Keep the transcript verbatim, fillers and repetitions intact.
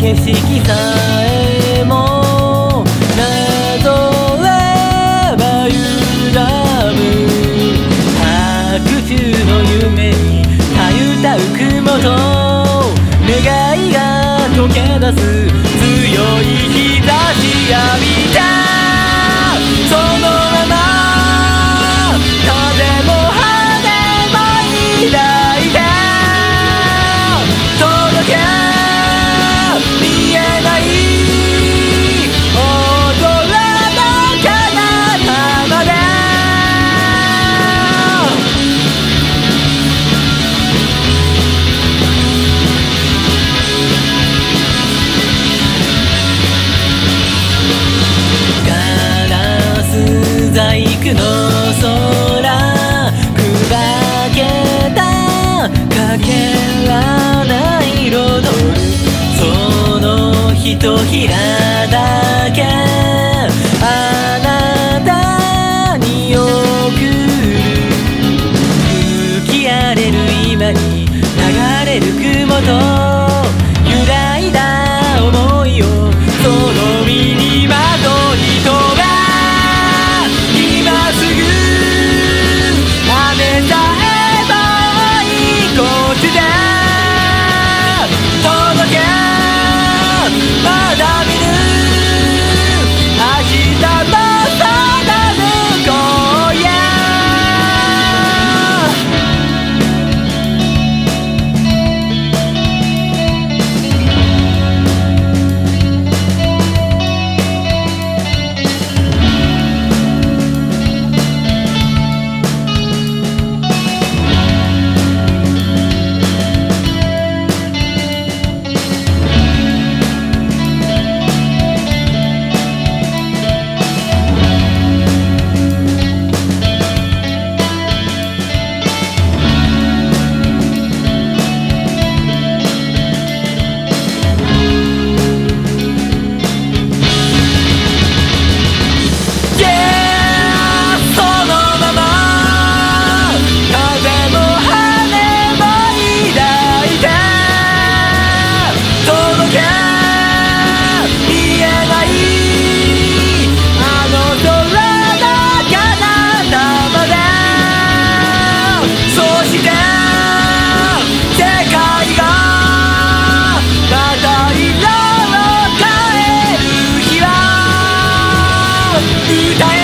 景色さえもなぞれば歪む白昼の夢にたゆたう雲と願いが溶け出す強い日差し浴びたそのまま風も羽も抱いて届け見えない大空の彼方までガラス細工の空砕けたかけらない彩るそのひとひらだけあなたに送る吹き荒れる今に流れる雲と揺らいだ想いをその身にまとい飛ば今すぐ雨さえも追い越して届けまだ見ぬ明日の空向こうへ歌え